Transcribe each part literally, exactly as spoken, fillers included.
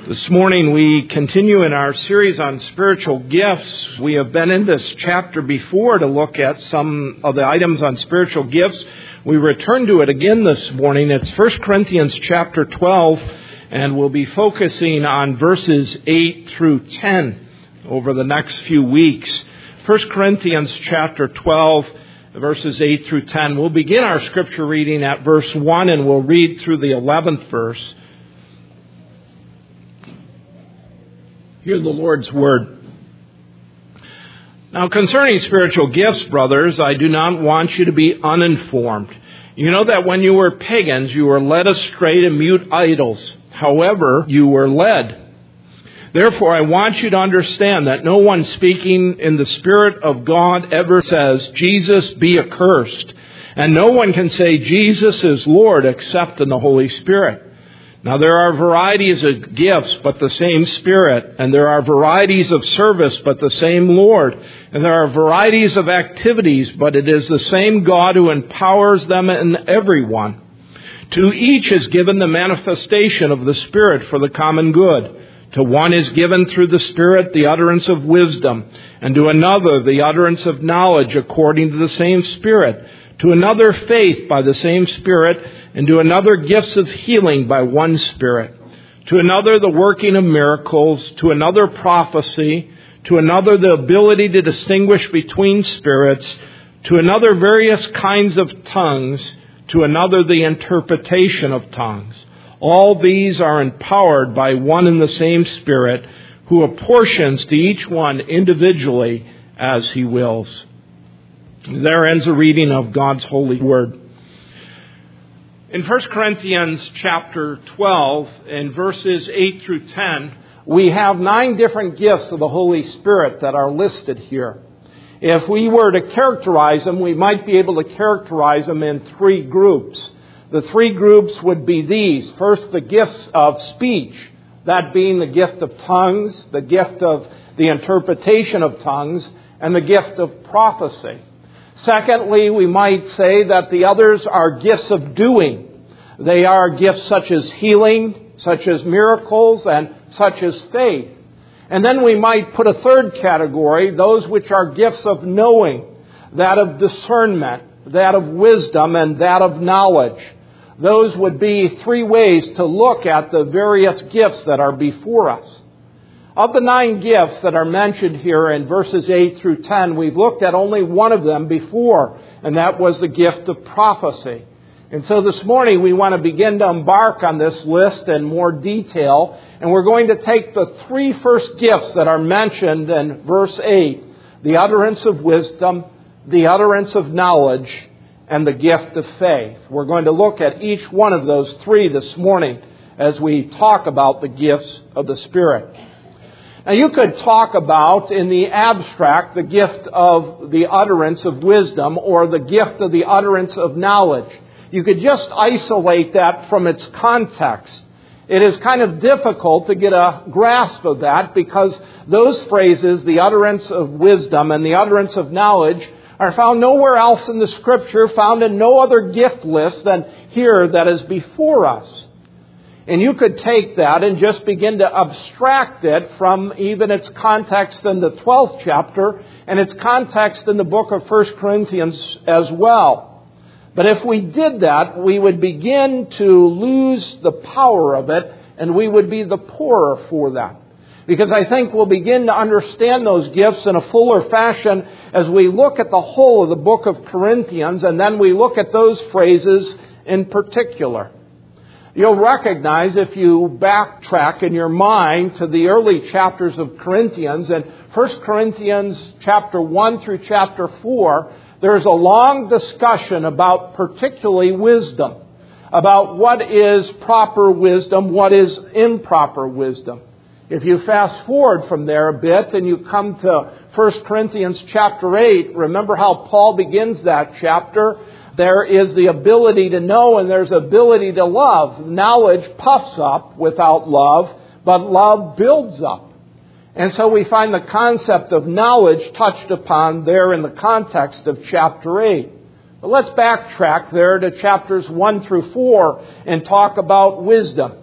This morning we continue in our series on spiritual gifts. We have been in this chapter before to look at some of the items on spiritual gifts. We return to it again this morning. It's First Corinthians chapter twelve, and we'll be focusing on verses eight through ten over the next few weeks. First Corinthians chapter twelve, verses eight through ten. We'll begin our scripture reading at verse one, and we'll read through the eleventh verse. Hear the Lord's word. Now, concerning spiritual gifts, brothers, I do not want you to be uninformed. You know that when you were pagans, you were led astray to mute idols. However, you were led. Therefore, I want you to understand that no one speaking in the Spirit of God ever says, Jesus be accursed. And no one can say Jesus is Lord except in the Holy Spirit. Now, there are varieties of gifts, but the same Spirit. And there are varieties of service, but the same Lord. And there are varieties of activities, but it is the same God who empowers them in everyone. To each is given the manifestation of the Spirit for the common good. To one is given through the Spirit the utterance of wisdom, and to another the utterance of knowledge according to the same Spirit. To another faith by the same Spirit, and to another gifts of healing by one Spirit. To another the working of miracles, to another prophecy, to another the ability to distinguish between spirits, to another various kinds of tongues, to another the interpretation of tongues. All these are empowered by one and the same Spirit, who apportions to each one individually as He wills. There ends a reading of God's holy word. In First Corinthians chapter twelve, in verses eight through ten, we have nine different gifts of the Holy Spirit that are listed here. If we were to characterize them, we might be able to characterize them in three groups. The three groups would be these. First, the gifts of speech, that being the gift of tongues, the gift of the interpretation of tongues, and the gift of prophecy. Secondly, we might say that the others are gifts of doing. They are gifts such as healing, such as miracles, and such as faith. And then we might put a third category, those which are gifts of knowing, that of discernment, that of wisdom, and that of knowledge. Those would be three ways to look at the various gifts that are before us. Of the nine gifts that are mentioned here in verses eight through ten, we've looked at only one of them before, and that was the gift of prophecy. And so this morning we want to begin to embark on this list in more detail, and we're going to take the three first gifts that are mentioned in verse eight, the utterance of wisdom, the utterance of knowledge, and the gift of faith. We're going to look at each one of those three this morning as we talk about the gifts of the Spirit. Now, you could talk about, in the abstract, the gift of the utterance of wisdom or the gift of the utterance of knowledge. You could just isolate that from its context. It is kind of difficult to get a grasp of that because those phrases, the utterance of wisdom and the utterance of knowledge, are found nowhere else in the Scripture, found in no other gift list than here that is before us. And you could take that and just begin to abstract it from even its context in the twelfth chapter and its context in the book of First Corinthians as well. But if we did that, we would begin to lose the power of it, and we would be the poorer for that. Because I think we'll begin to understand those gifts in a fuller fashion as we look at the whole of the book of Corinthians, and then we look at those phrases in particular. You'll recognize, if you backtrack in your mind to the early chapters of Corinthians, in First Corinthians chapter one through chapter four, there's a long discussion about particularly wisdom, about what is proper wisdom, what is improper wisdom. If you fast forward from there a bit and you come to First Corinthians chapter eight, remember how Paul begins that chapter. There is the ability to know and there's ability to love. Knowledge puffs up without love, but love builds up. And so we find the concept of knowledge touched upon there in the context of chapter eight. But let's backtrack there to chapters one through four and talk about wisdom.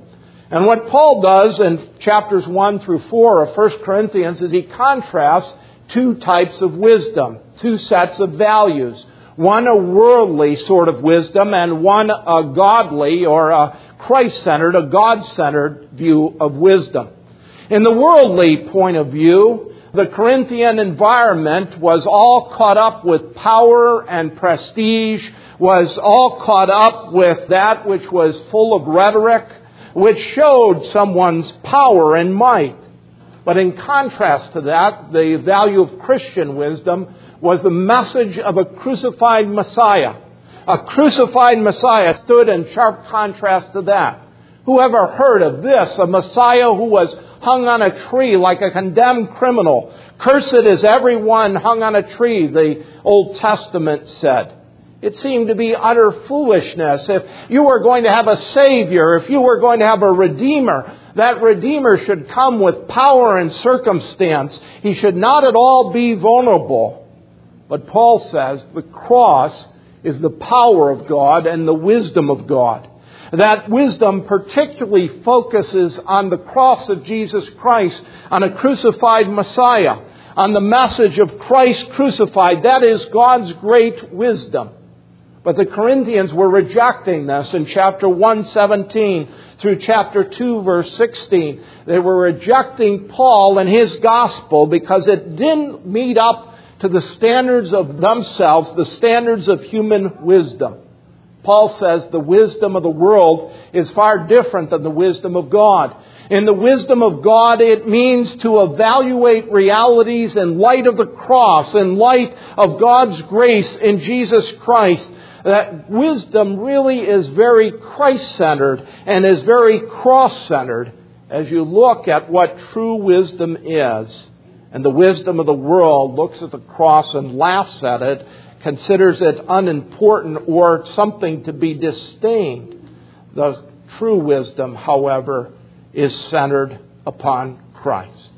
And what Paul does in chapters one through four of First Corinthians is he contrasts two types of wisdom, two sets of values. One a worldly sort of wisdom and one a godly or a Christ-centered, a God-centered view of wisdom. In the worldly point of view, the Corinthian environment was all caught up with power and prestige, was all caught up with that which was full of rhetoric, which showed someone's power and might. But in contrast to that, the value of Christian wisdom was the message of a crucified Messiah. A crucified Messiah stood in sharp contrast to that. Who ever heard of this? A Messiah who was hung on a tree like a condemned criminal. Cursed is everyone hung on a tree, the Old Testament said. It seemed to be utter foolishness. If you were going to have a Savior, if you were going to have a Redeemer, that Redeemer should come with power and circumstance. He should not at all be vulnerable. But Paul says the cross is the power of God and the wisdom of God. That wisdom particularly focuses on the cross of Jesus Christ, on a crucified Messiah, on the message of Christ crucified. That is God's great wisdom. But the Corinthians were rejecting this in chapter one seventeen through chapter two verse sixteen. They were rejecting Paul and his gospel because it didn't meet up to the standards of themselves, the standards of human wisdom. Paul says the wisdom of the world is far different than the wisdom of God. In the wisdom of God, it means to evaluate realities in light of the cross, in light of God's grace in Jesus Christ. That wisdom really is very Christ-centered and is very cross-centered as you look at what true wisdom is. And the wisdom of the world looks at the cross and laughs at it, considers it unimportant or something to be disdained. The true wisdom, however, is centered upon Christ.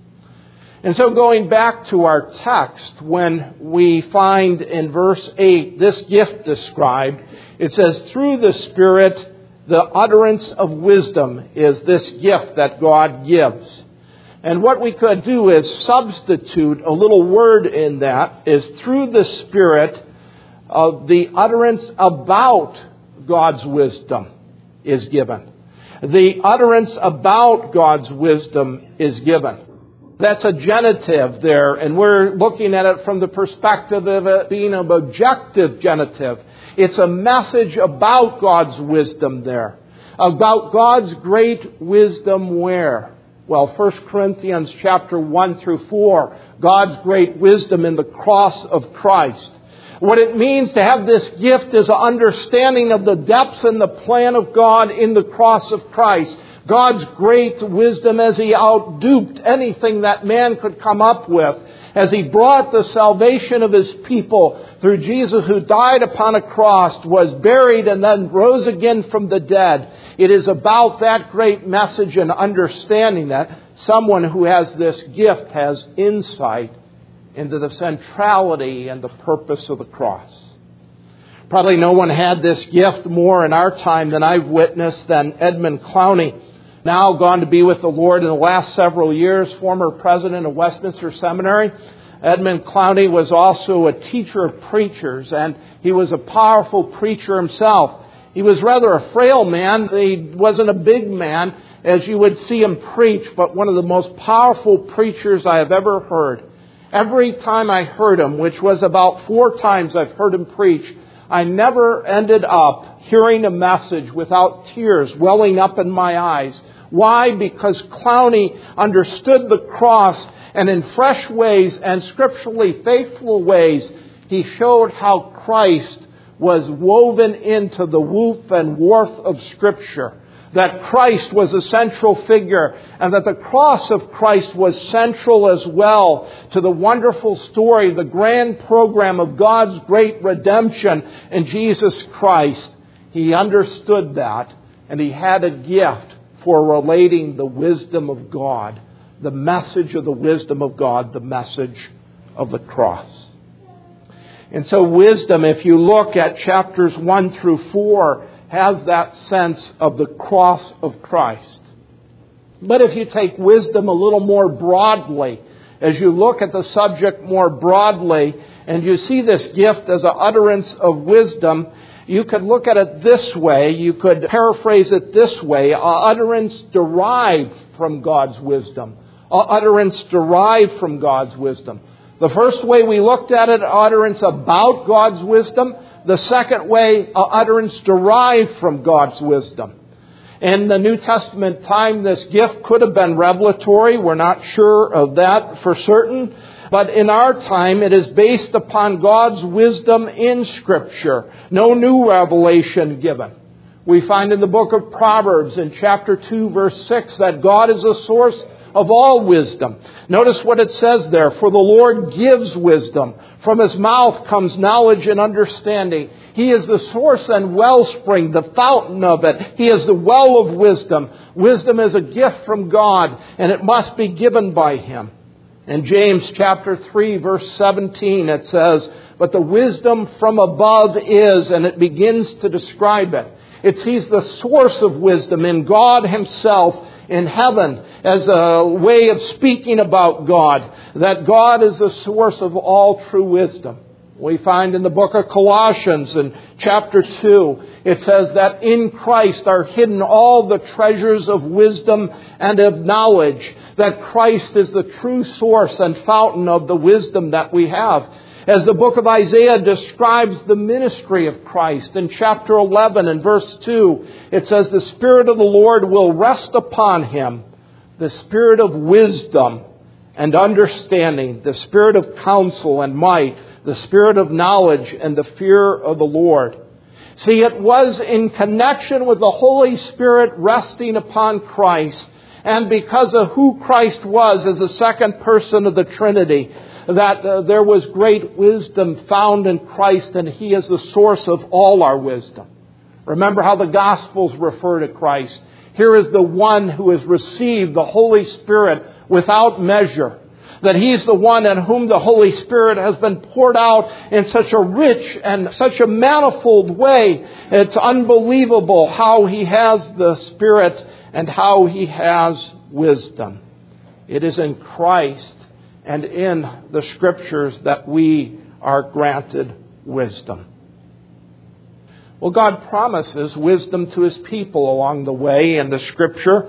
And so going back to our text, when we find in verse eight this gift described, it says, through the Spirit, the utterance of wisdom is this gift that God gives. And what we could do is substitute a little word in that, is through the Spirit, of the utterance about God's wisdom is given. The utterance about God's wisdom is given. That's a genitive there, and we're looking at it from the perspective of it being an objective genitive. It's a message about God's wisdom there. About God's great wisdom where? Well, First Corinthians chapter one through four, God's great wisdom in the cross of Christ. What it means to have this gift is an understanding of the depths and the plan of God in the cross of Christ. God's great wisdom as He outduped anything that man could come up with, as He brought the salvation of His people through Jesus, who died upon a cross, was buried, and then rose again from the dead. It is about that great message and understanding that someone who has this gift has insight into the centrality and the purpose of the cross. Probably no one had this gift more in our time than I've witnessed than Edmund Clowney, now gone to be with the Lord in the last several years, former president of Westminster Seminary. Edmund Clowney was also a teacher of preachers, and he was a powerful preacher himself. He was rather a frail man. He wasn't a big man, as you would see him preach, but one of the most powerful preachers I have ever heard. Every time I heard him, which was about four times I've heard him preach, I never ended up hearing a message without tears welling up in my eyes. Why? Because Clowney understood the cross, and in fresh ways and scripturally faithful ways, he showed how Christ was woven into the woof and warp of Scripture. That Christ was a central figure, and that the cross of Christ was central as well to the wonderful story, the grand program of God's great redemption in Jesus Christ. He understood that, and he had a gift for relating the wisdom of God, the message of the wisdom of God, the message of the cross. And so wisdom, if you look at chapters one through four, has that sense of the cross of Christ. But if you take wisdom a little more broadly, as you look at the subject more broadly, and you see this gift as an utterance of wisdom, you could look at it this way. You could paraphrase it this way: an utterance derived from God's wisdom. An utterance derived from God's wisdom. The first way we looked at it, utterance about God's wisdom. The second way, an utterance derived from God's wisdom. In the New Testament time, this gift could have been revelatory. We're not sure of that for certain. But in our time, it is based upon God's wisdom in Scripture. No new revelation given. We find in the book of Proverbs in chapter two, verse six, that God is the source of all wisdom. Notice what it says there. For the Lord gives wisdom. From His mouth comes knowledge and understanding. He is the source and wellspring, the fountain of it. He is the well of wisdom. Wisdom is a gift from God, and it must be given by Him. In James chapter three, verse seventeen, it says, but the wisdom from above is, and it begins to describe it. It's He's the source of wisdom in God Himself, in heaven, as a way of speaking about God, that God is the source of all true wisdom. We find in the book of Colossians in chapter two, it says that in Christ are hidden all the treasures of wisdom and of knowledge, that Christ is the true source and fountain of the wisdom that we have. As the book of Isaiah describes the ministry of Christ in chapter eleven and verse two, it says, the Spirit of the Lord will rest upon Him, the Spirit of wisdom and understanding, the Spirit of counsel and might, the Spirit of knowledge and the fear of the Lord. See, it was in connection with the Holy Spirit resting upon Christ, and because of who Christ was as the second person of the Trinity, that uh, there was great wisdom found in Christ, and He is the source of all our wisdom. Remember how the Gospels refer to Christ. Here is the one who has received the Holy Spirit without measure. That He's the one in whom the Holy Spirit has been poured out in such a rich and such a manifold way. It's unbelievable how He has the Spirit and how He has wisdom. It is in Christ and in the Scriptures that we are granted wisdom. Well, God promises wisdom to His people along the way in the Scripture.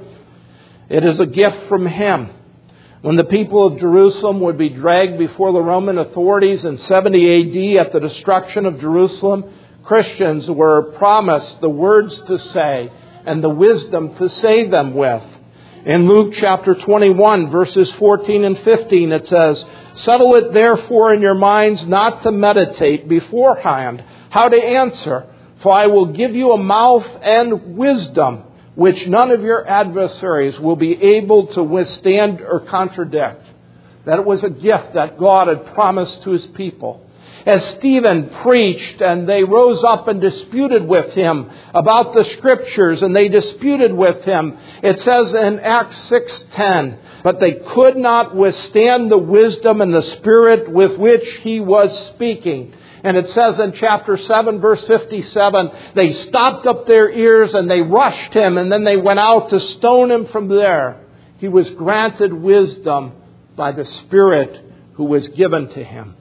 It is a gift from Him. When the people of Jerusalem would be dragged before the Roman authorities in seventy A D at the destruction of Jerusalem, Christians were promised the words to say and the wisdom to say them with. In Luke chapter twenty-one, verses fourteen and fifteen, it says, settle it therefore in your minds not to meditate beforehand how to answer, for I will give you a mouth and wisdom, which none of your adversaries will be able to withstand or contradict. That it was a gift that God had promised to His people. As Stephen preached and they rose up and disputed with him about the Scriptures, and they disputed with him, it says in Acts six ten, but they could not withstand the wisdom and the spirit with which he was speaking. And it says in chapter seven, verse fifty-seven, they stopped up their ears and they rushed him, and then they went out to stone him from there. He was granted wisdom by the Spirit who was given to him.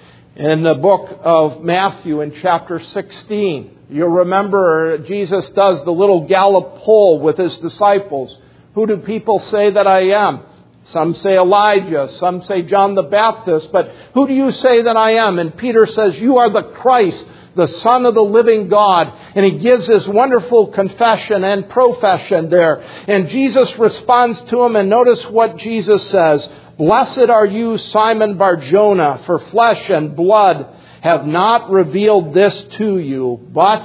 In the book of Matthew in chapter sixteen, you'll remember Jesus does the little Gallup poll with His disciples. Who do people say that I am? Some say Elijah, some say John the Baptist, but who do you say that I am? And Peter says, you are the Christ, the Son of the living God. And he gives his wonderful confession and profession there. And Jesus responds to him, and notice what Jesus says. Blessed are you, Simon Bar-Jonah, for flesh and blood have not revealed this to you, but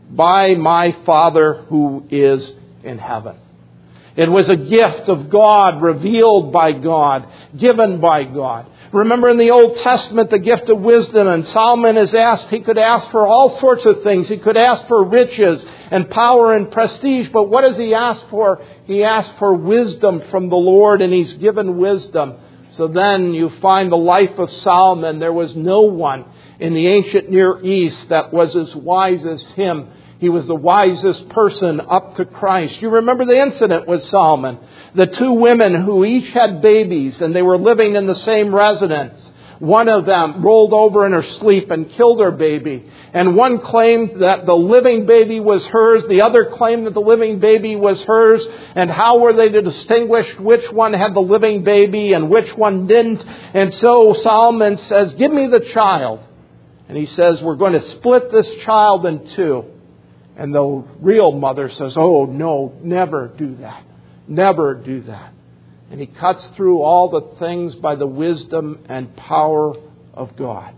by my Father who is in heaven. It was a gift of God, revealed by God, given by God. Remember in the Old Testament, the gift of wisdom, and Solomon is asked, he could ask for all sorts of things. He could ask for riches and power and prestige, but what does he ask for? He asked for wisdom from the Lord, and he's given wisdom. So then you find the life of Solomon. There was no one in the ancient Near East that was as wise as him. He was the wisest person up to Christ. You remember the incident with Solomon. The two women who each had babies and they were living in the same residence. One of them rolled over in her sleep and killed her baby. And one claimed that the living baby was hers. The other claimed that the living baby was hers. And how were they to distinguish which one had the living baby and which one didn't? And so Solomon says, give me the child. And he says, we're going to split this child in two. And the real mother says, oh, no, never do that. Never do that. And he cuts through all the things by the wisdom and power of God.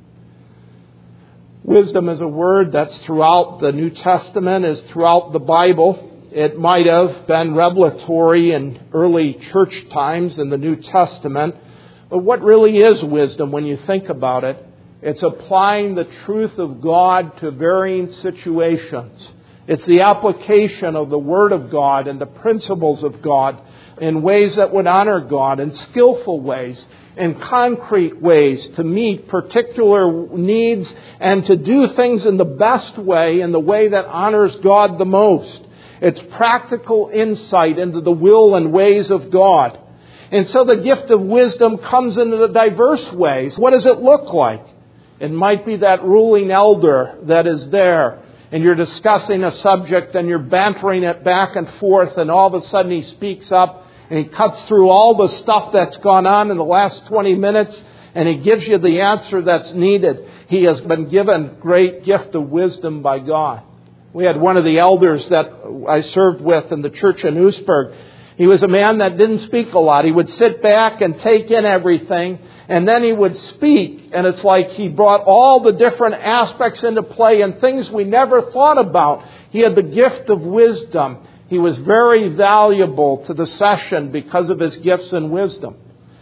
Wisdom is a word that's throughout the New Testament, is throughout the Bible. It might have been revelatory in early church times in the New Testament. But what really is wisdom when you think about it? It's applying the truth of God to varying situations. It's the application of the Word of God and the principles of God in ways that would honor God, in skillful ways, in concrete ways to meet particular needs and to do things in the best way, in the way that honors God the most. It's practical insight into the will and ways of God. And so the gift of wisdom comes in the diverse ways. What does it look like? It might be that ruling elder that is there, and you're discussing a subject and you're bantering it back and forth, and all of a sudden he speaks up and he cuts through all the stuff that's gone on in the last twenty minutes and he gives you the answer that's needed. He has been given great gift of wisdom by God. We had one of the elders that I served with in the church in Oostburg. He was a man that didn't speak a lot. He would sit back and take in everything, and then he would speak, and it's like he brought all the different aspects into play and things we never thought about. He had the gift of wisdom. He was very valuable to the session because of his gifts and wisdom.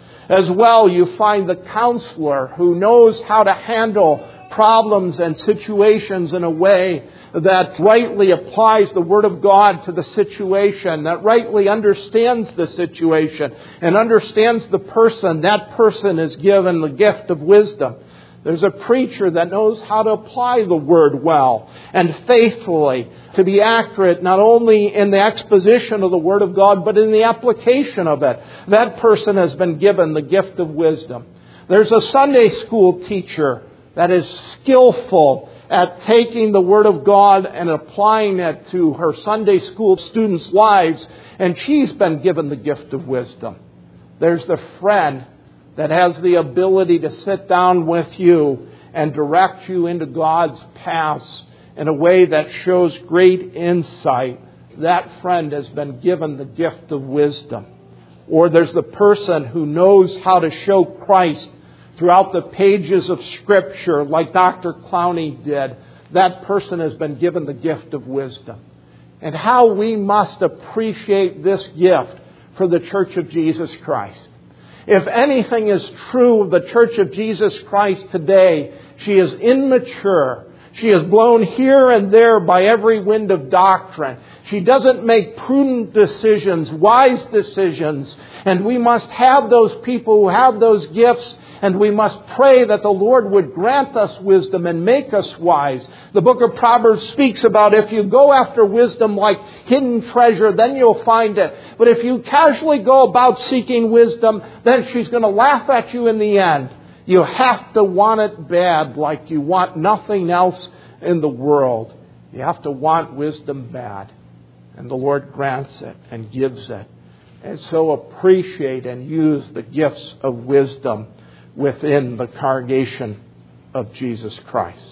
As well, you find the counselor who knows how to handle problems and situations in a way that rightly applies the Word of God to the situation, that rightly understands the situation and understands the person. That person is given the gift of wisdom. There's a preacher that knows how to apply the Word well and faithfully to be accurate not only in the exposition of the Word of God but in the application of it. That person has been given the gift of wisdom. There's a Sunday school teacher that is skillful at taking the Word of God and applying it to her Sunday school students' lives, and she's been given the gift of wisdom. There's the friend that has the ability to sit down with you and direct you into God's paths in a way that shows great insight. That friend has been given the gift of wisdom. Or there's the person who knows how to show Christ throughout the pages of Scripture like Doctor Clowney did. That person has been given the gift of wisdom. And how we must appreciate this gift for the Church of Jesus Christ. If anything is true of the Church of Jesus Christ today, she is immature. She is blown here and there by every wind of doctrine. She doesn't make prudent decisions, wise decisions. And we must have those people who have those gifts. And we must pray that the Lord would grant us wisdom and make us wise. The book of Proverbs speaks about if you go after wisdom like hidden treasure, then you'll find it. But if you casually go about seeking wisdom, then she's going to laugh at you in the end. You have to want it bad like you want nothing else in the world. You have to want wisdom bad. And the Lord grants it and gives it. And so appreciate and use the gifts of wisdom within the congregation of Jesus Christ.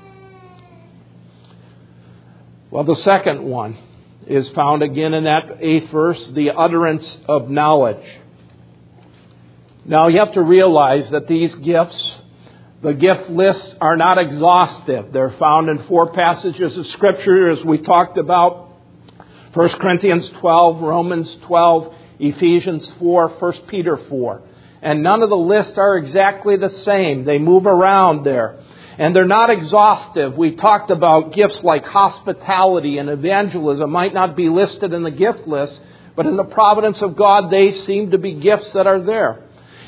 Well, the second one is found again in that eighth verse, the utterance of knowledge. Now you have to realize that these gifts, the gift lists are not exhaustive. They're found in four passages of Scripture as we talked about. First Corinthians twelve, Romans twelve, Ephesians four, First Peter four. And none of the lists are exactly the same. They move around there. And they're not exhaustive. We talked about gifts like hospitality and evangelism might not be listed in the gift list, but in the providence of God, they seem to be gifts that are there.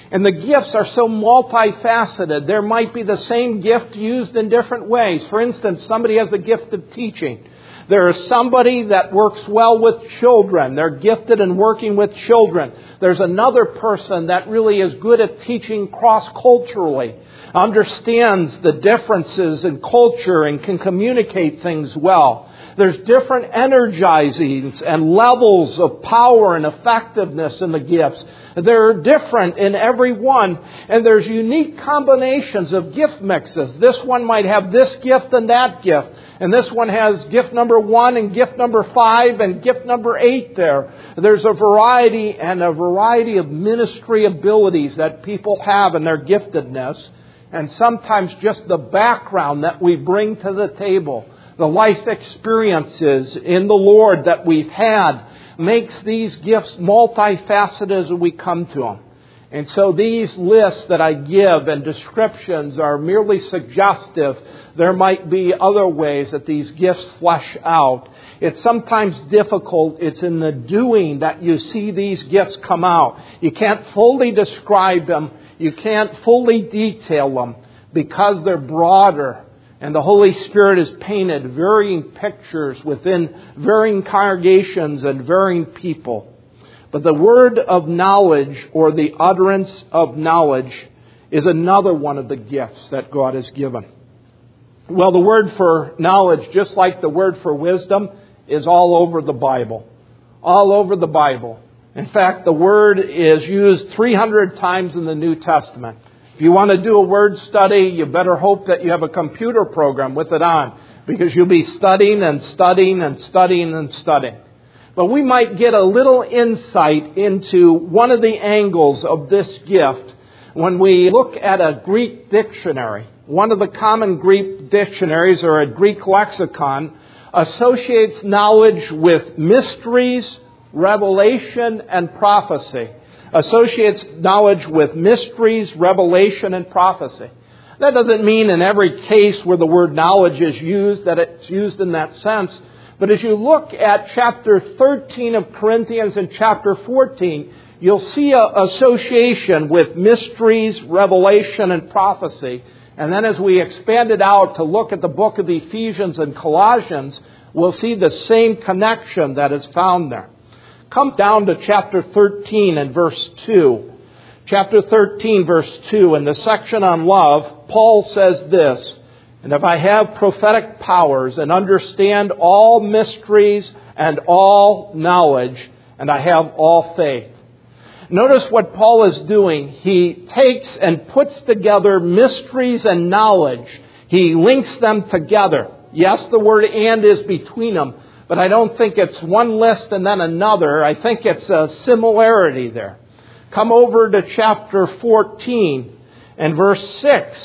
And the gifts are so multifaceted. There might be the same gift used in different ways. For instance, somebody has the gift of teaching. There is somebody that works well with children. They're gifted in working with children. There's another person that really is good at teaching cross-culturally, understands the differences in culture and can communicate things well. There's different energizings and levels of power and effectiveness in the gifts. They're different in every one. And there's unique combinations of gift mixes. This one might have this gift and that gift. And this one has gift number one and gift number five and gift number eight there. There's a variety and a variety of ministry abilities that people have in their giftedness. And sometimes just the background that we bring to the table, the life experiences in the Lord that we've had, makes these gifts multifaceted as we come to them. And so these lists that I give and descriptions are merely suggestive. There might be other ways that these gifts flesh out. It's sometimes difficult. It's in the doing that you see these gifts come out. You can't fully describe them. You can't fully detail them because they're broader. And the Holy Spirit has painted varying pictures within varying congregations and varying people. But the word of knowledge, or the utterance of knowledge, is another one of the gifts that God has given. Well, the word for knowledge, just like the word for wisdom, is all over the Bible. All over the Bible. In fact, the word is used three hundred times in the New Testament. If you want to do a word study, you better hope that you have a computer program with it on, because you'll be studying and studying and studying and studying. But we might get a little insight into one of the angles of this gift when we look at a Greek dictionary. One of the common Greek dictionaries, or a Greek lexicon, associates knowledge with mysteries, revelation, and prophecy. Associates knowledge with mysteries, revelation, and prophecy. That doesn't mean in every case where the word knowledge is used that it's used in that sense. But as you look at chapter thirteen of Corinthians and chapter fourteen, you'll see an association with mysteries, revelation, and prophecy. And then as we expand it out to look at the book of Ephesians and Colossians, we'll see the same connection that is found there. Come down to chapter thirteen and verse two. Chapter thirteen, verse two, in the section on love, Paul says this: "And if I have prophetic powers and understand all mysteries and all knowledge, and I have all faith." Notice what Paul is doing. He takes and puts together mysteries and knowledge. He links them together. Yes, the word "and" is between them, but I don't think it's one list and then another. I think it's a similarity there. Come over to chapter fourteen and verse six.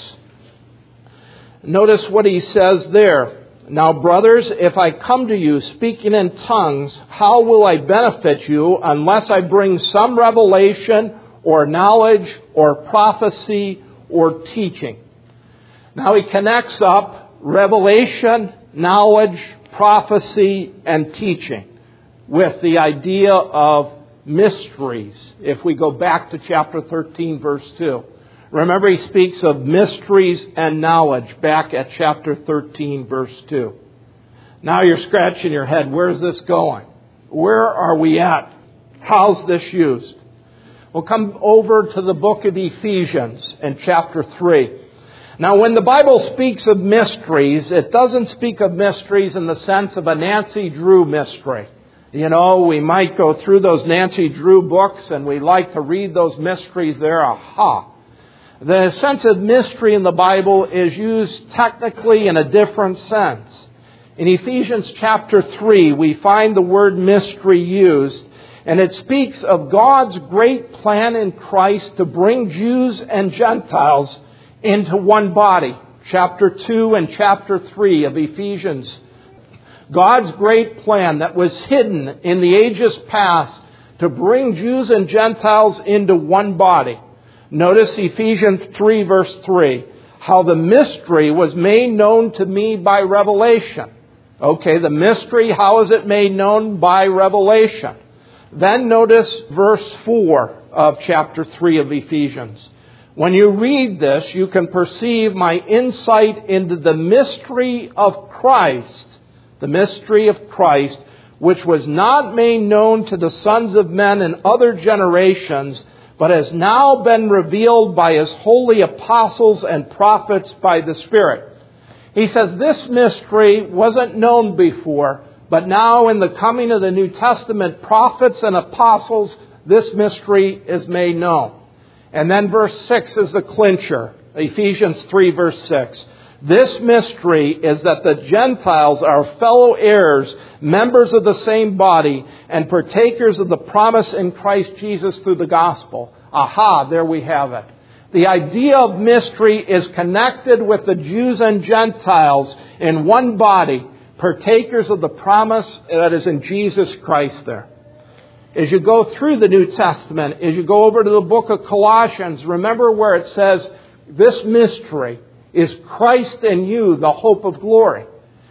Notice what he says there. "Now, brothers, if I come to you speaking in tongues, how will I benefit you unless I bring some revelation or knowledge or prophecy or teaching?" Now he connects up revelation, knowledge, prophecy, and teaching with the idea of mysteries. If we go back to chapter thirteen, verse two. Remember, he speaks of mysteries and knowledge back at chapter thirteen, verse two. Now you're scratching your head. Where's this going? Where are we at? How's this used? We'll come over to the book of Ephesians in chapter three. Now, when the Bible speaks of mysteries, it doesn't speak of mysteries in the sense of a Nancy Drew mystery. You know, we might go through those Nancy Drew books and we like to read those mysteries there. Aha! The sense of mystery in the Bible is used technically in a different sense. In Ephesians chapter three, we find the word mystery used, and it speaks of God's great plan in Christ to bring Jews and Gentiles into one body. Chapter two and chapter three of Ephesians. God's great plan that was hidden in the ages past to bring Jews and Gentiles into one body. Notice Ephesians three, verse three. "How the mystery was made known to me by revelation." Okay, the mystery, how is it made known? By revelation. Then notice verse four of chapter three of Ephesians. When you read this, you can perceive my insight into the mystery of Christ, the mystery of Christ, which was not made known to the sons of men in other generations, but has now been revealed by His holy apostles and prophets by the Spirit. He says this mystery wasn't known before, but now in the coming of the New Testament prophets and apostles, this mystery is made known. And then verse six is the clincher. Ephesians three verse six. This mystery is that the Gentiles are fellow heirs, members of the same body, and partakers of the promise in Christ Jesus through the gospel. Aha, there we have it. The idea of mystery is connected with the Jews and Gentiles in one body, partakers of the promise that is in Jesus Christ there. As you go through the New Testament, as you go over to the book of Colossians, remember where it says, this mystery is Christ in you, the hope of glory.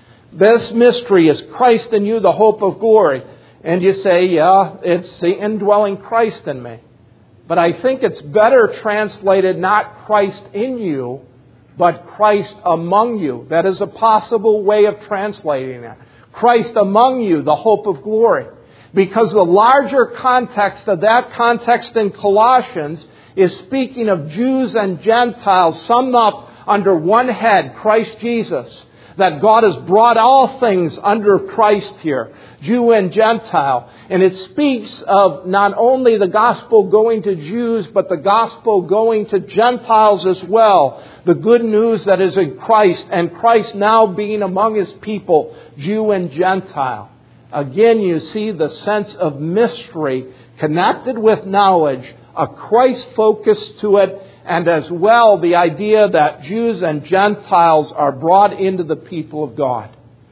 This mystery is Christ in you, the hope of glory. And you say, yeah, it's the indwelling Christ in me. But I think it's better translated not Christ in you, but Christ among you. That is a possible way of translating that. Christ among you, the hope of glory. Because the larger context of that context in Colossians is speaking of Jews and Gentiles summed up under one head, Christ Jesus. That God has brought all things under Christ here, Jew and Gentile. And it speaks of not only the gospel going to Jews, but the gospel going to Gentiles as well. The good news that is in Christ, and Christ now being among His people, Jew and Gentile. Again, you see the sense of mystery connected with knowledge, a Christ focus to it, and as well the idea that Jews and Gentiles are brought into the people of God.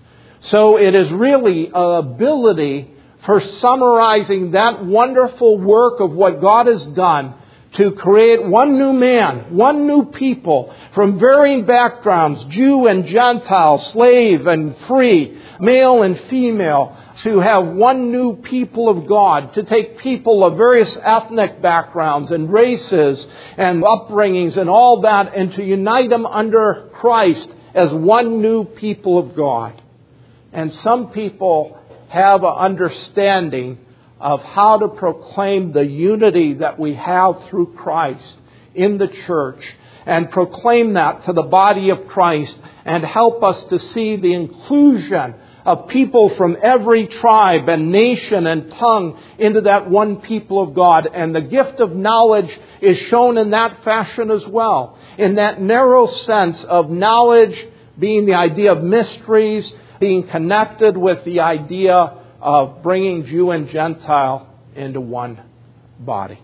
So it is really an ability for summarizing that wonderful work of what God has done to create one new man, one new people from varying backgrounds, Jew and Gentile, slave and free, male and female, to have one new people of God, to take people of various ethnic backgrounds and races and upbringings and all that, and to unite them under Christ as one new people of God. And some people have an understanding of how to proclaim the unity that we have through Christ in the church, and proclaim that to the body of Christ, and help us to see the inclusion of people from every tribe and nation and tongue into that one people of God. And the gift of knowledge is shown in that fashion as well. In that narrow sense of knowledge being the idea of mysteries, being connected with the idea of bringing Jew and Gentile into one body.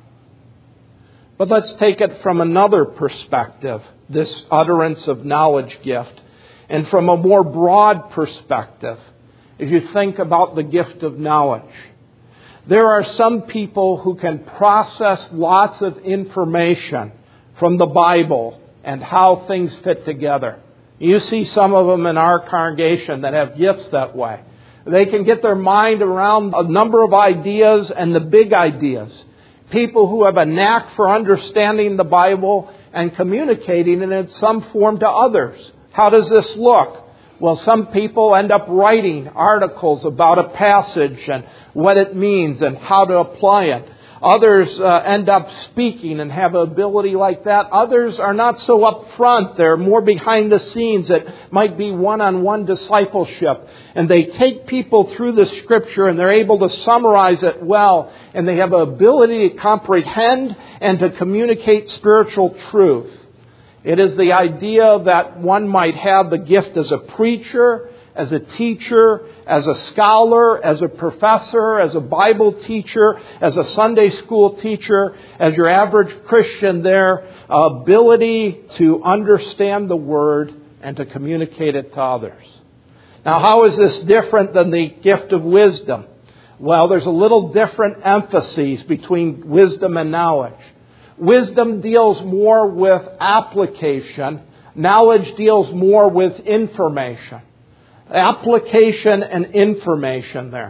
But let's take it from another perspective, this utterance of knowledge gift. And from a more broad perspective, if you think about the gift of knowledge, there are some people who can process lots of information from the Bible and how things fit together. You see some of them in our congregation that have gifts that way. They can get their mind around a number of ideas and the big ideas. People who have a knack for understanding the Bible and communicating it in some form to others. How does this look? Well, some people end up writing articles about a passage and what it means and how to apply it. Others uh, end up speaking and have an ability like that. Others are not so upfront. They're more behind the scenes. It might be one-on-one discipleship. And they take people through the Scripture and they're able to summarize it well. And they have an ability to comprehend and to communicate spiritual truth. It is the idea that one might have the gift as a preacher, as a teacher, as a scholar, as a professor, as a Bible teacher, as a Sunday school teacher, as your average Christian there, ability to understand the Word and to communicate it to others. Now, how is this different than the gift of wisdom? Well, there's a little different emphases between wisdom and knowledge. Wisdom deals more with application. Knowledge deals more with information. Application and information there.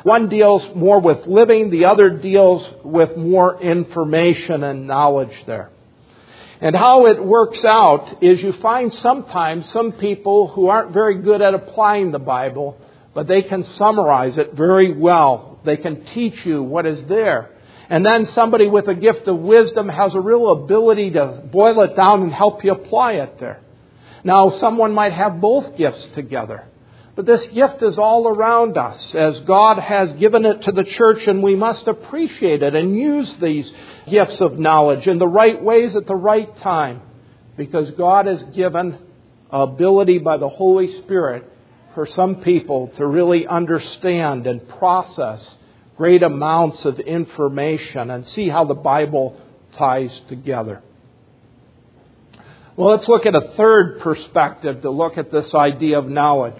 One deals more with living, the other deals with more information and knowledge there. And how it works out is you find sometimes some people who aren't very good at applying the Bible, but they can summarize it very well. They can teach you what is there. And then somebody with a gift of wisdom has a real ability to boil it down and help you apply it there. Now, someone might have both gifts together. But this gift is all around us as God has given it to the church, and we must appreciate it and use these gifts of knowledge in the right ways at the right time, because God has given ability by the Holy Spirit for some people to really understand and process great amounts of information and see how the Bible ties together. Well, let's look at a third perspective to look at this idea of knowledge.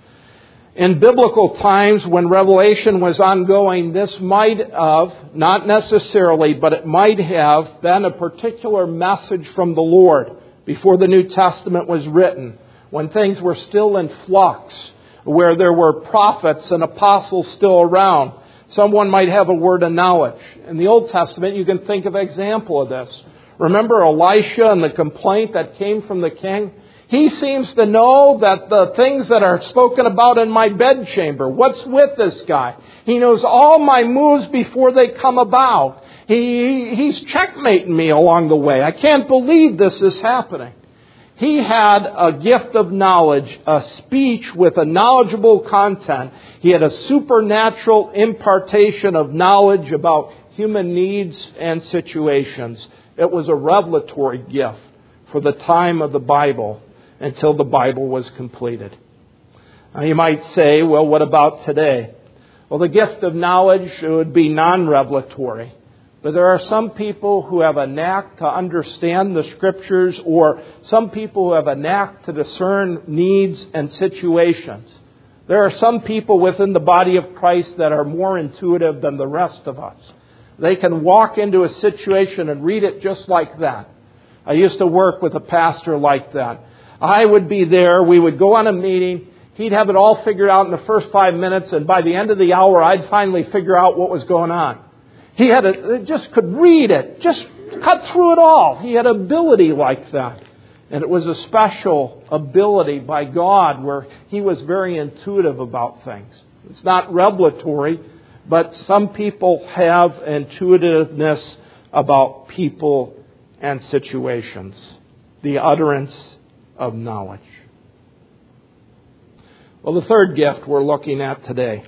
In biblical times, when revelation was ongoing, this might have, not necessarily, but it might have been a particular message from the Lord before the New Testament was written, when things were still in flux, where there were prophets and apostles still around. Someone might have a word of knowledge. In the Old Testament, you can think of an example of this. Remember Elisha and the complaint that came from the king? He seems to know that the things that are spoken about in my bedchamber, what's with this guy? He knows all my moves before they come about. He, he's checkmating me along the way. I can't believe this is happening. He had a gift of knowledge, a speech with a knowledgeable content. He had a supernatural impartation of knowledge about human needs and situations. It was a revelatory gift for the time of the Bible, until the Bible was completed. Now you might say, well, what about today? Well, the gift of knowledge would be non-revelatory. But there are some people who have a knack to understand the Scriptures, or some people who have a knack to discern needs and situations. There are some people within the body of Christ that are more intuitive than the rest of us. They can walk into a situation and read it just like that. I used to work with a pastor like that. I would be there. We would go on a meeting. He'd have it all figured out in the first five minutes. And by the end of the hour, I'd finally figure out what was going on. He had a, just could read it. Just cut through it all. He had ability like that. And it was a special ability by God where he was very intuitive about things. It's not revelatory, but some people have intuitiveness about people and situations. The utterance of knowledge. Well, the third gift we're looking at today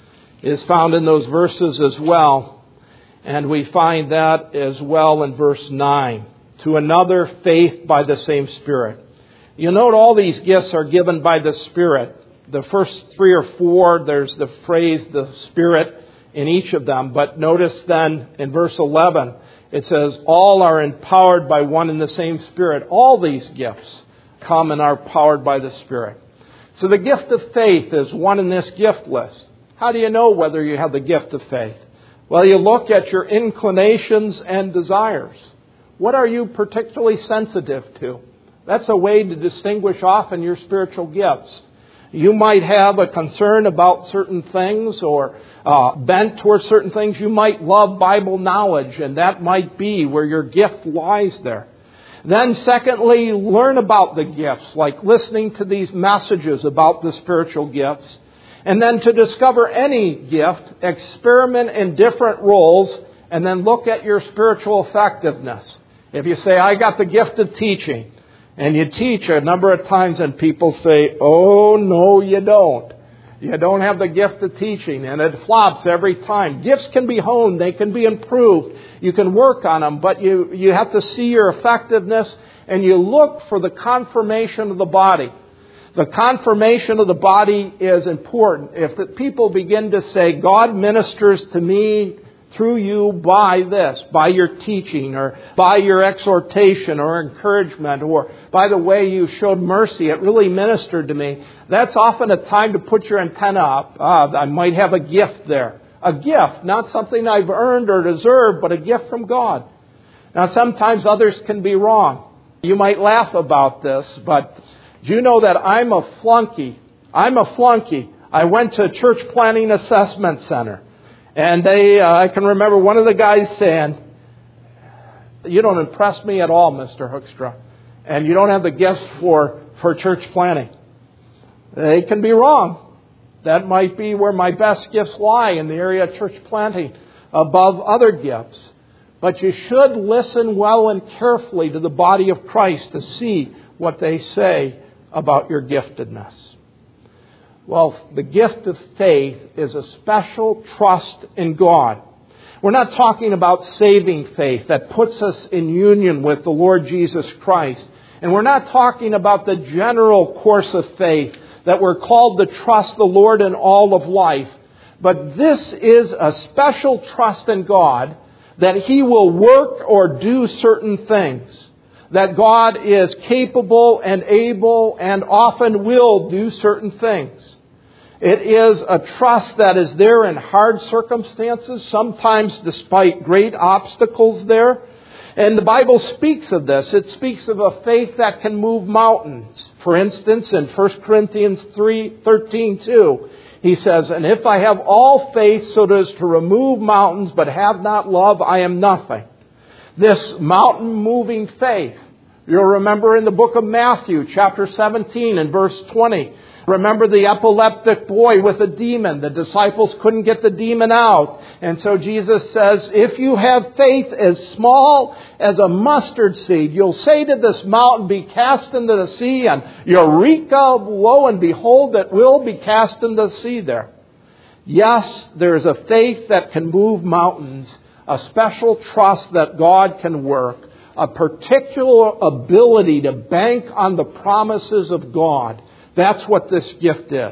is found in those verses as well. And we find that as well in verse nine. To another, faith by the same Spirit. You note all these gifts are given by the Spirit. The first three or four, there's the phrase, the Spirit in each of them. But notice then in verse eleven, it says, all are empowered by one and the same Spirit. All these gifts come and are powered by the Spirit. So the gift of faith is one in this gift list. How do you know whether you have the gift of faith? Well, you look at your inclinations and desires. What are you particularly sensitive to? That's a way to distinguish often your spiritual gifts. You might have a concern about certain things or uh, bent towards certain things. You might love Bible knowledge, and that might be where your gift lies there. Then secondly, learn about the gifts, like listening to these messages about the spiritual gifts. And then to discover any gift, experiment in different roles, and then look at your spiritual effectiveness. If you say, I got the gift of teaching, and you teach a number of times and people say, oh, no, you don't. You don't have the gift of teaching, and it flops every time. Gifts can be honed. They can be improved. You can work on them, but you, you have to see your effectiveness, and you look for the confirmation of the body. The confirmation of the body is important. If the people begin to say, God ministers to me through you by this, by your teaching, or by your exhortation or encouragement, or by the way you showed mercy, it really ministered to me. That's often a time to put your antenna up. Ah, I might have a gift there. A gift, not something I've earned or deserved, but a gift from God. Now, sometimes others can be wrong. You might laugh about this, but do you know that I'm a flunky? I'm a flunky. I went to Church Planting Assessment Center. And they, uh, I can remember one of the guys saying, "You don't impress me at all, Mister Hoekstra. And you don't have the gifts for, for church planting." They can be wrong. That might be where my best gifts lie, in the area of church planting, above other gifts. But you should listen well and carefully to the body of Christ to see what they say about your giftedness. Well, the gift of faith is a special trust in God. We're not talking about saving faith that puts us in union with the Lord Jesus Christ. And we're not talking about the general course of faith that we're called to trust the Lord in all of life. But this is a special trust in God that He will work or do certain things. That God is capable and able and often will do certain things. It is a trust that is there in hard circumstances, sometimes despite great obstacles there. And the Bible speaks of this. It speaks of a faith that can move mountains. For instance, in First Corinthians three thirteen two, he says, "And if I have all faith so as to remove mountains, but have not love, I am nothing." This mountain-moving faith, you'll remember in the book of Matthew, chapter seventeen and verse twenty, remember the epileptic boy with a demon. The disciples couldn't get the demon out. And so Jesus says, if you have faith as small as a mustard seed, you'll say to this mountain, be cast into the sea. And eureka, lo and behold, it will be cast into the sea there. Yes, there is a faith that can move mountains. A special trust that God can work. A particular ability to bank on the promises of God. That's what this gift is.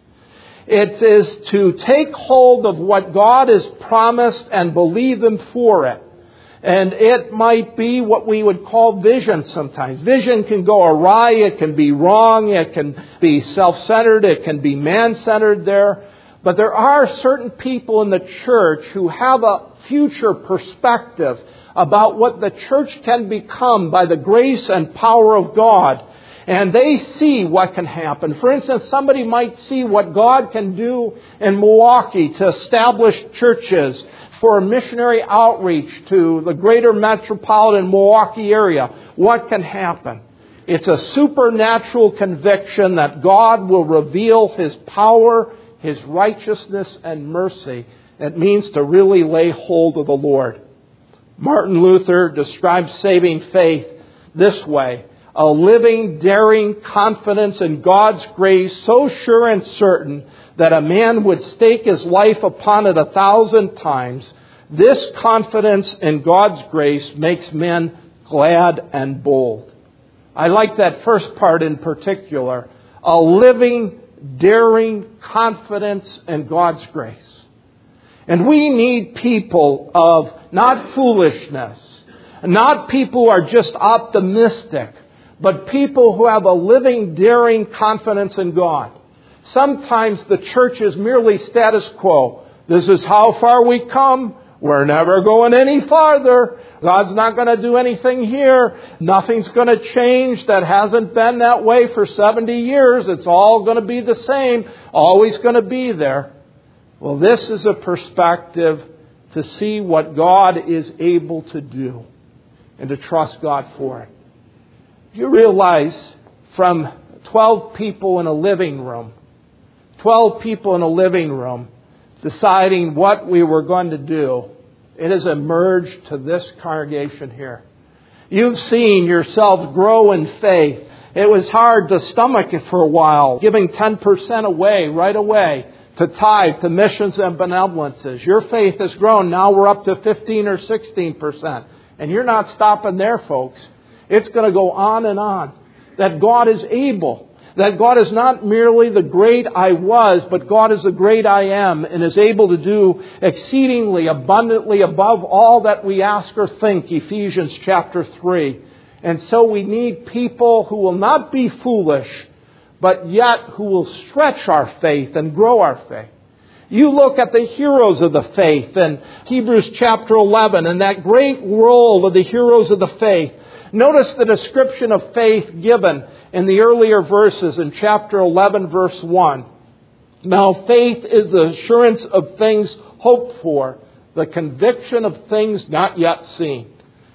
It is to take hold of what God has promised and believe Him for it. And it might be what we would call vision sometimes. Vision can go awry, it can be wrong, it can be self-centered, it can be man-centered there. But there are certain people in the church who have a future perspective about what the church can become by the grace and power of God. And they see what can happen. For instance, somebody might see what God can do in Milwaukee to establish churches for missionary outreach to the greater metropolitan Milwaukee area. What can happen? It's a supernatural conviction that God will reveal His power, His righteousness, and mercy. It means to really lay hold of the Lord. Martin Luther describes saving faith this way. A living, daring confidence in God's grace so sure and certain that a man would stake his life upon it a thousand times. This confidence in God's grace makes men glad and bold. I like that first part in particular. A living, daring confidence in God's grace. And we need people of not foolishness, not people who are just optimistic, but people who have a living, daring confidence in God. Sometimes the church is merely status quo. This is how far we come. We're never going any farther. God's not going to do anything here. Nothing's going to change. That hasn't been that way for seventy years. It's all going to be the same. Always going to be there. Well, this is a perspective to see what God is able to do and to trust God for it. You realize from twelve people in a living room, twelve people in a living room deciding what we were going to do, it has emerged to this congregation here. You've seen yourselves grow in faith. It was hard to stomach it for a while, giving ten percent away right away to tithe, to missions and benevolences. Your faith has grown. Now we're up to fifteen or sixteen percent. And you're not stopping there, folks. It's going to go on and on. That God is able. That God is not merely the great I was, but God is the great I am and is able to do exceedingly abundantly above all that we ask or think. Ephesians chapter three. And so we need people who will not be foolish, but yet who will stretch our faith and grow our faith. You look at the heroes of the faith in Hebrews chapter eleven and that great role of the heroes of the faith. Notice the description of faith given in the earlier verses in chapter eleven, verse one. Now, faith is the assurance of things hoped for, the conviction of things not yet seen.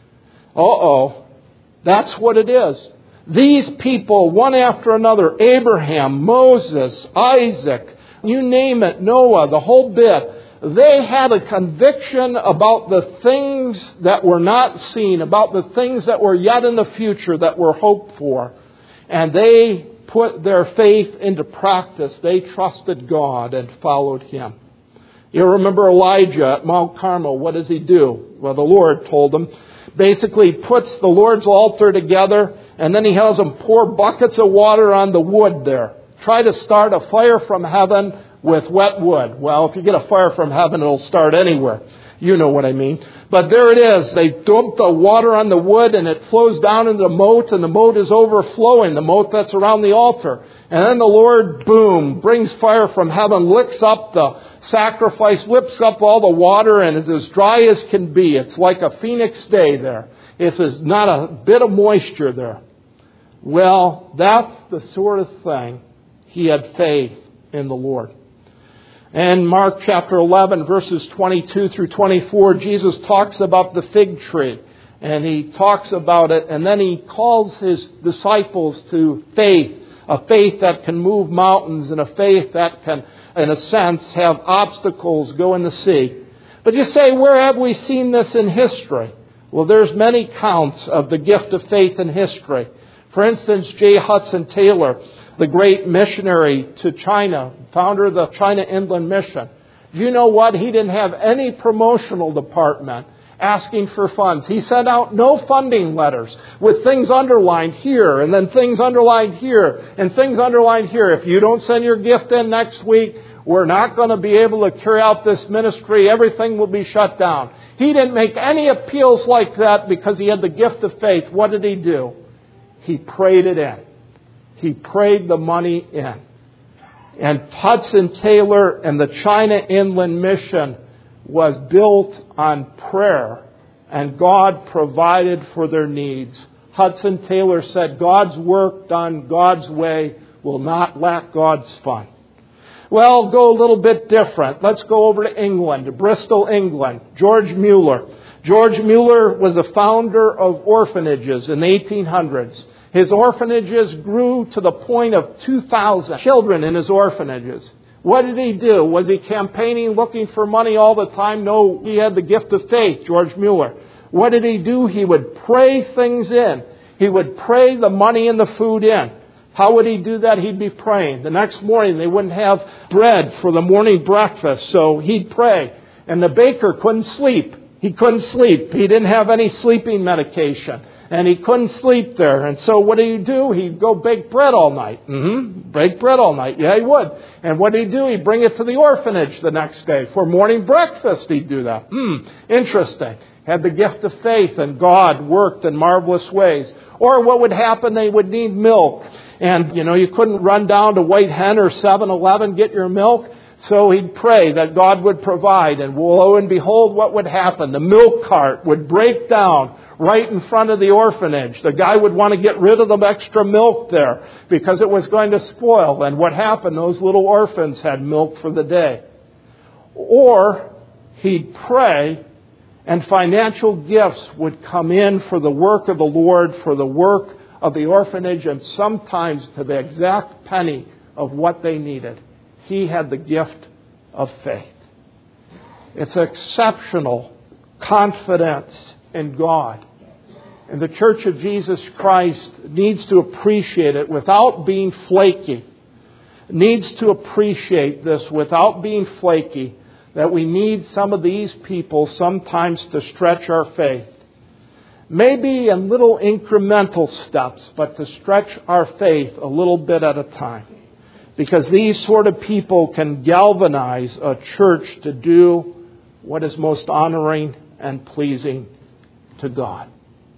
Uh-oh. That's what it is. These people, one after another, Abraham, Moses, Isaac, you name it, Noah, the whole bit, they had a conviction about the things that were not seen, about the things that were yet in the future that were hoped for. And they put their faith into practice. They trusted God and followed Him. You remember Elijah at Mount Carmel. What does he do? Well, the Lord told him. Basically puts the Lord's altar together, and then he has them pour buckets of water on the wood there. Try to start a fire from heaven with wet wood. Well, if you get a fire from heaven, it'll start anywhere. You know what I mean. But there it is. They dump the water on the wood and it flows down into the moat, and the moat is overflowing, the moat that's around the altar. And then the Lord, boom, brings fire from heaven, licks up the sacrifice, lifts up all the water, and it's as dry as can be. It's like a phoenix day there. It's as not a bit of moisture there. Well, that's the sort of thing. He had faith in the Lord. And Mark chapter eleven, verses twenty-two through twenty-four, Jesus talks about the fig tree. And He talks about it, and then He calls His disciples to faith. A faith that can move mountains, and a faith that can, in a sense, have obstacles go in the sea. But you say, where have we seen this in history? Well, there's many counts of the gift of faith in history. For instance, J. Hudson Taylor, the great missionary to China, founder of the China Inland Mission. Do you know what? He didn't have any promotional department asking for funds. He sent out no funding letters with things underlined here and then things underlined here and things underlined here. If you don't send your gift in next week, we're not going to be able to carry out this ministry. Everything will be shut down. He didn't make any appeals like that because he had the gift of faith. What did he do? He prayed it in. He prayed the money in. And Hudson Taylor and the China Inland Mission was built on prayer, and God provided for their needs. Hudson Taylor said, God's work done God's way will not lack God's fun. Well, go a little bit different. Let's go over to England, to Bristol, England. George Mueller. George Mueller was the founder of orphanages in the eighteen hundreds. His orphanages grew to the point of two thousand children in his orphanages. What did he do? Was he campaigning, looking for money all the time? No, he had the gift of faith, George Mueller. What did he do? He would pray things in. He would pray the money and the food in. How would he do that? He'd be praying. The next morning they wouldn't have bread for the morning breakfast, so he'd pray. And the baker couldn't sleep. He couldn't sleep. He didn't have any sleeping medication. And he couldn't sleep there. And so what did he do? He'd go bake bread all night. Mm-hmm. Bake bread all night. Yeah, he would. And what did he do? He'd bring it to the orphanage the next day. For morning breakfast, he'd do that. Hmm, interesting. Had the gift of faith, and God worked in marvelous ways. Or what would happen? They would need milk. And, you know, you couldn't run down to White Hen or seven eleven, get your milk. So he'd pray that God would provide. And lo and behold, what would happen? The milk cart would break down right in front of the orphanage. The guy would want to get rid of the extra milk there because it was going to spoil. And what happened? Those little orphans had milk for the day. Or he'd pray, and financial gifts would come in for the work of the Lord, for the work of the orphanage, and sometimes to the exact penny of what they needed. He had the gift of faith. It's exceptional confidence in God. And the Church of Jesus Christ needs to appreciate it without being flaky. Needs to appreciate this without being flaky, that we need some of these people sometimes to stretch our faith. Maybe in little incremental steps, but to stretch our faith a little bit at a time. Because these sort of people can galvanize a church to do what is most honoring and pleasing to God.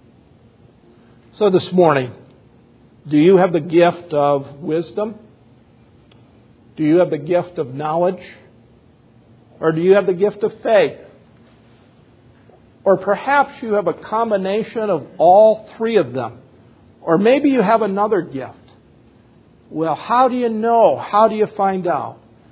So this morning, do you have the gift of wisdom? Do you have the gift of knowledge? Or do you have the gift of faith? Or perhaps you have a combination of all three of them. Or maybe you have another gift. Well, how do you know? How do you find out?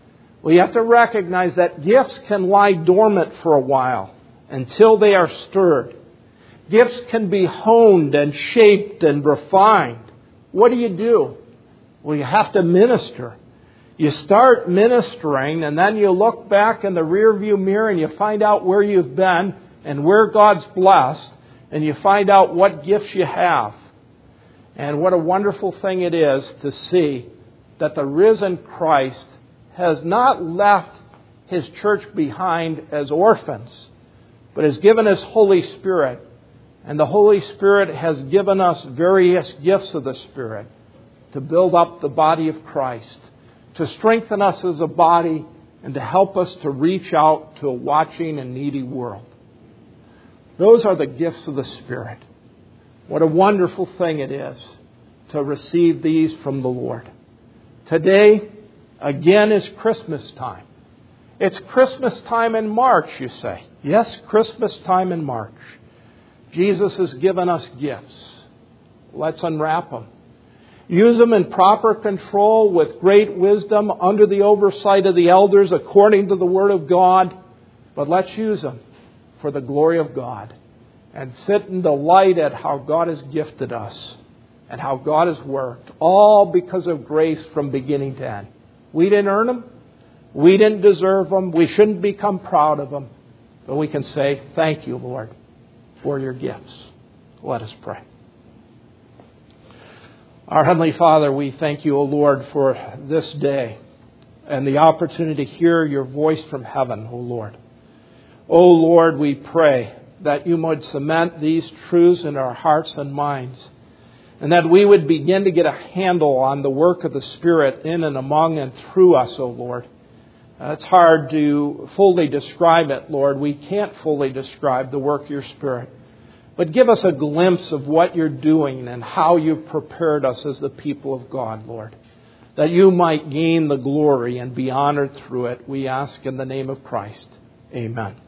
We have to recognize that gifts can lie dormant for a while until they are stirred. Gifts can be honed and shaped and refined. What do you do? Well, you have to minister. You start ministering, and then you look back in the rearview mirror and you find out where you've been and where God's blessed, and you find out what gifts you have. And what a wonderful thing it is to see that the risen Christ has not left His church behind as orphans, but has given His Holy Spirit. And the Holy Spirit has given us various gifts of the Spirit to build up the body of Christ, to strengthen us as a body, and to help us to reach out to a watching and needy world. Those are the gifts of the Spirit. What a wonderful thing it is to receive these from the Lord. Today, again, is Christmas time. It's Christmas time in March, you say. Yes, Christmas time in March. Jesus has given us gifts. Let's unwrap them. Use them in proper control with great wisdom under the oversight of the elders according to the Word of God. But let's use them for the glory of God and sit and delight at how God has gifted us and how God has worked, all because of grace from beginning to end. We didn't earn them. We didn't deserve them. We shouldn't become proud of them. But we can say, thank you, Lord, for your gifts. Let us pray. Our Heavenly Father, we thank you, O Lord, for this day and the opportunity to hear your voice from heaven, O Lord. O Lord, we pray that you might cement these truths in our hearts and minds, and that we would begin to get a handle on the work of the Spirit in and among and through us, O Lord. Uh, it's hard to fully describe it, Lord. We can't fully describe the work of your Spirit. But give us a glimpse of what you're doing and how you've prepared us as the people of God, Lord, that you might gain the glory and be honored through it. We ask in the name of Christ. Amen.